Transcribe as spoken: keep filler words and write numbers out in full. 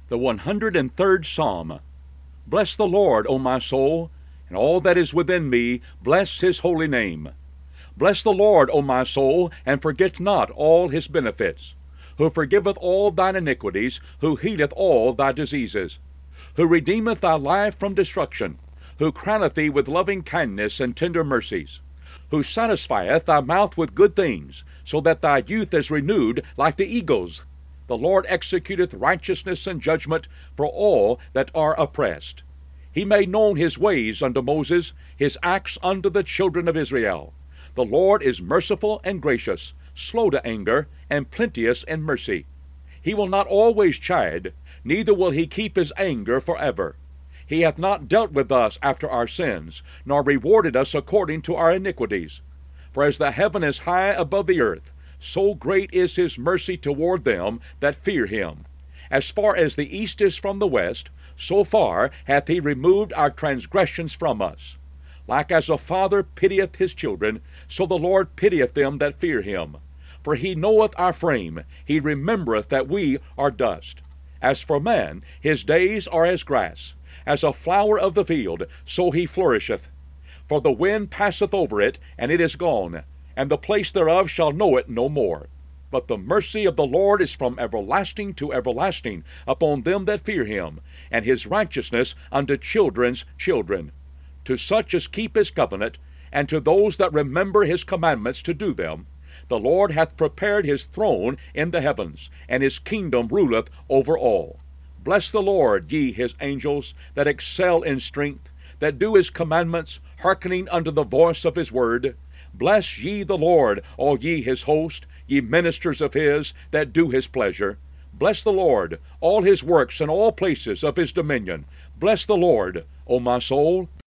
The one hundred and third Psalm. Bless the Lord, O my soul, and all that is within me, bless his holy name. Bless the Lord, O my soul, and forget not all his benefits, who forgiveth all thine iniquities, who healeth all thy diseases, who redeemeth thy life from destruction, who crowneth thee with loving kindness and tender mercies, who satisfieth thy mouth with good things, so that thy youth is renewed like the eagles. The Lord executeth righteousness and judgment for all that are oppressed. He made known his ways unto Moses, his acts unto the children of Israel. The Lord is merciful and gracious, slow to anger, and plenteous in mercy. He will not always chide, neither will he keep his anger forever. He hath not dealt with us after our sins, nor rewarded us according to our iniquities. For as the heaven is high above the earth, so great is his mercy toward them that fear him. As far as the east is from the west, so far hath he removed our transgressions from us. Like as a father pitieth his children, so the Lord pitieth them that fear him. For he knoweth our frame, he remembereth that we are dust. As for man, his days are as grass, as a flower of the field, so he flourisheth. For the wind passeth over it, and it is gone, and the place thereof shall know it no more. But the mercy of the Lord is from everlasting to everlasting upon them that fear him, and his righteousness unto children's children, to such as keep his covenant, and to those that remember his commandments to do them. The Lord hath prepared his throne in the heavens, and his kingdom ruleth over all. Bless the Lord, ye his angels, that excel in strength, that do his commandments, hearkening unto the voice of his word. Bless ye the Lord, all ye his host, ye ministers of his, that do his pleasure. Bless the Lord, all his works in all places of his dominion. Bless the Lord, O my soul.